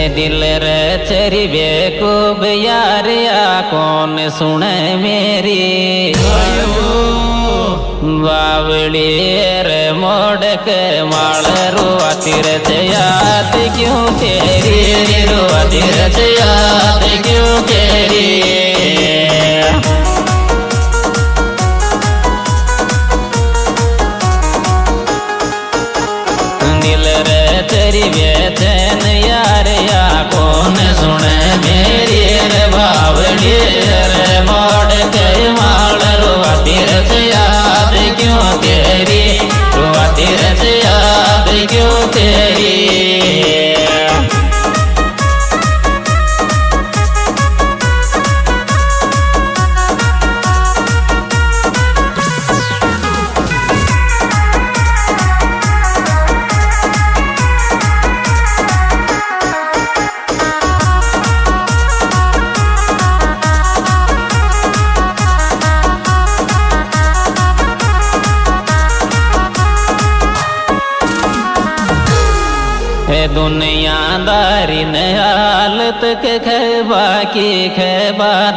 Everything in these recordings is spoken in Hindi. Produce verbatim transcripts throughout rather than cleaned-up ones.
दिल रे चरी बेकूब यारिया कौन सुने मेरी बावड़ी रे मोड़ के माल रुआती रे याद क्यों तेरी रुआती रे याद क्यों तेरी दिल रे तेरी बेचैन यार या कौन सुने मेरी रे बावड़ी रे मोड़ के माल रुआती रे याद क्यों तेरी रुआती रे याद क्यों तेरी दुनियादारी ने हालत के खेबा की खेबाद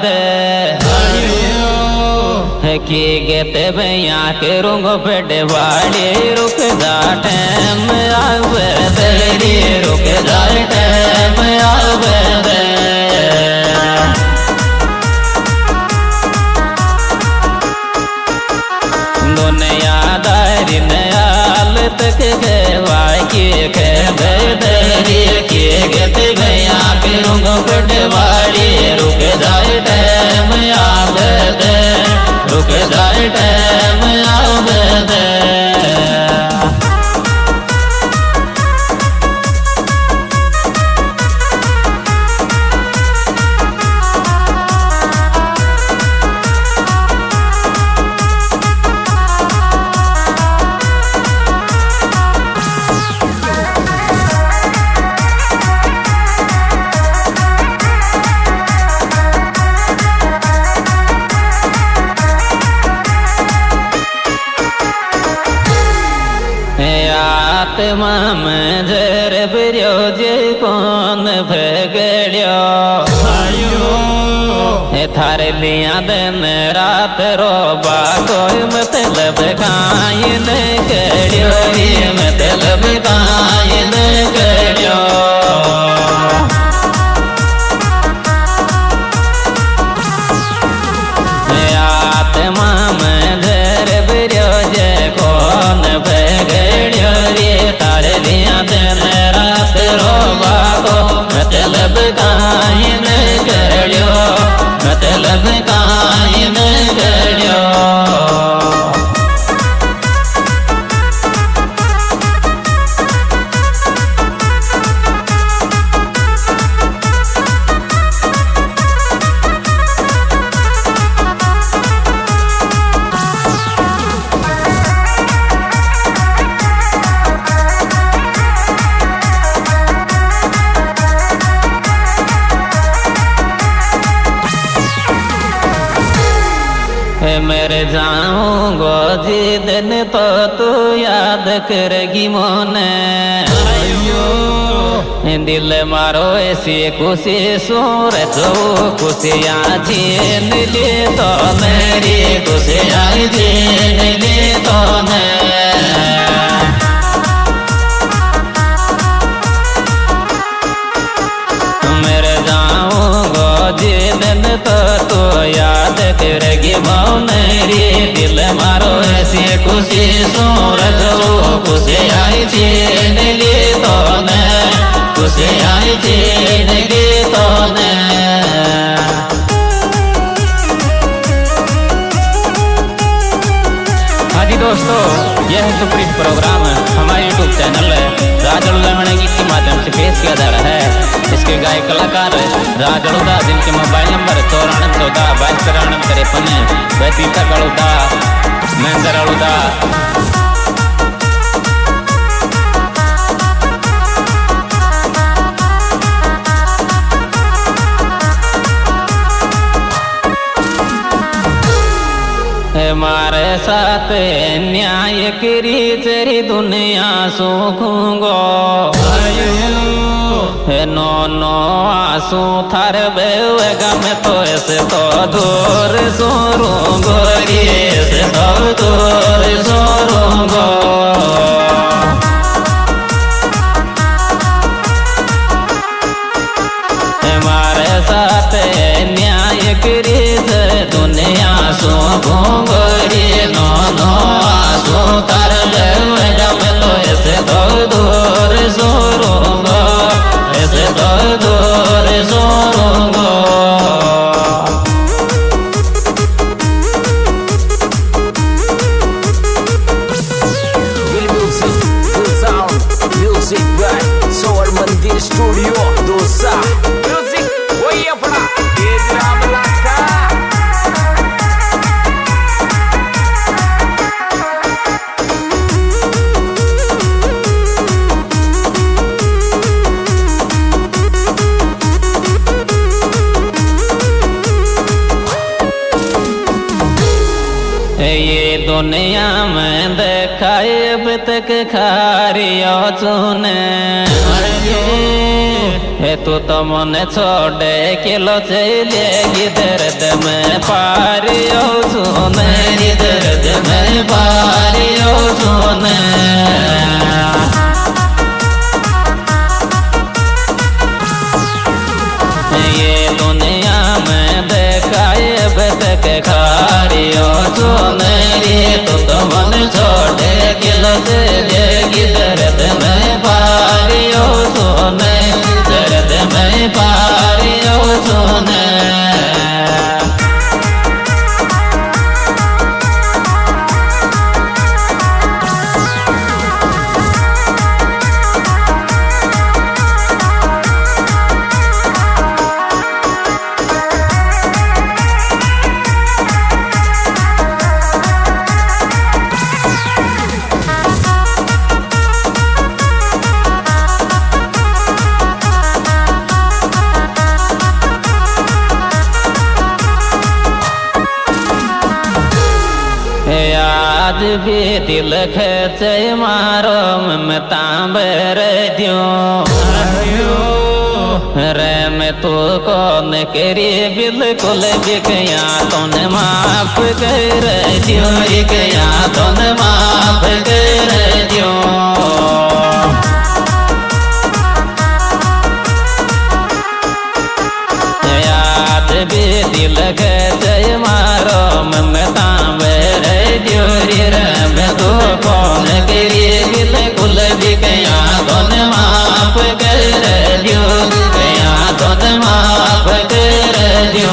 की गेते भैया के रुंग पेटे वाले रुक जा टैम आवे तेरी रुक जा टैम आवे दे दुनियादारी ने हालत के खेबा की खेबे भैया के रुंग पटवाड़ी रुक जाए टैम आवे दे रुक जाए टैम आवे दे आत्मा में जर बिरोज कौन भगड़ियो थारे लिया दिन रात रोबा कोई मतलब कायन करियो मतलब कायन करियो आत्मा में जर बिरोज कौन भगड़ियो तारे लिया दिन रात रोबा को मतलब कायन करियो मतलब कायन करियो मेरे जाऊंगो जिदन तो तू याद करेगी मोने दिल मारो ऐसी खुशी सूर तो खुशियाँ छीन ले तो मेरी खुशियाँ छीन ले तो मेरे जाऊंगो जिदन तो तू याद करेगी मोनेरी दिल मारो ऐसी खुशी सूरज खुशी आई छीन ली तो ने खुशी आई छीन ली तो ने हाँ जी दोस्तों, यह सुपरहिट प्रोग्राम हमारे यूट्यूब चैनल राज अड़ुदा गीत के माध्यम से पेश किया जा रहा है। इसके गायक कलाकार राज अड़ुदा, जिनके मोबाइल नंबर चौरानवे चौदह बाईस तिरानवे तिरपन व दीपक अड़ुदा, महेंद्र अड़ुदा। मारे साथ न्याय करी तेरी दुनिया सुखूंगो नो नो आंसू थार बेवे गमे तो ऐसे तो दूर सोरूंगो रे ऐसे तो दूर सोरूंगो हमारे साथ न्याय करी दुनिया सो घूंगो रे नो नो आंसू थार बेवे गमे तो ऐसे तो दूर सोरूंगो ऐसे तो दूर सोरूंगो स्वर मंदिर स्टूडियो दोसा म्यूजिक वही अपना तेज रामला का ये दुनिया में देखाए अब तक खारियो तूने हे तू तो मन छोड़े किलो चलेगी दर्द में पारियो तूने दर्द में पारियो तूने ये दुनिया में देखाए अब तक खारियो तूने तू तो मन छोड़े किलो चलेगी दर्द में पारियो तूने दर्द में पारियो तूने आज भी दिल खेचे मारो मैं तांबर दियो रे मैं तू कौन करी बिल्कुल भी गया तूने माफ कर दियो गया तूने माफ कर दियो याद भी दिल खेचे मारो मैं तांबर दियो मैं तो कौन करी बिल्कुल भी गया कौन माफ कर दियो गया कौन माफ कर दियो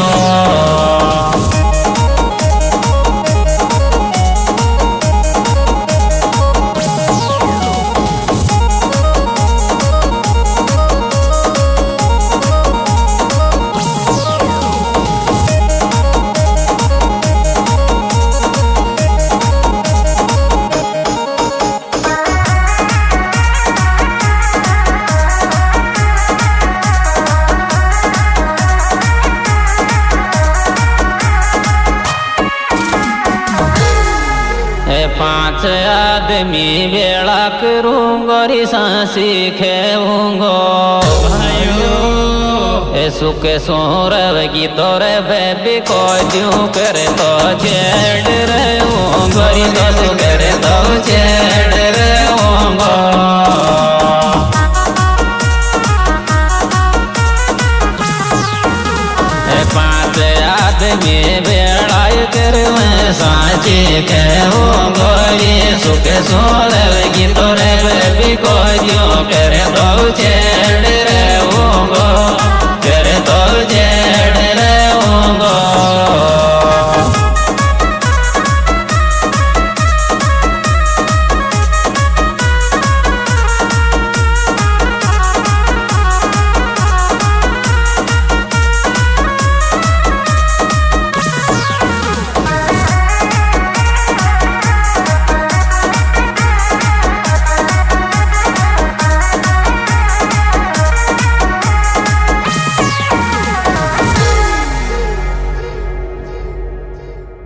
पांच आदमी बेड़ा करूंगो री सांसी खेऊंगो सुख सोरव की तोरे बेबी को दूं करे तो छेड़ रहूंगो री तो करे तो छेड़ रहूंगो पांच आदमी बेड़ा कर सांची कहूंगो रे सुख सोलव की तोरे बेबी को दूं करे तो छेड़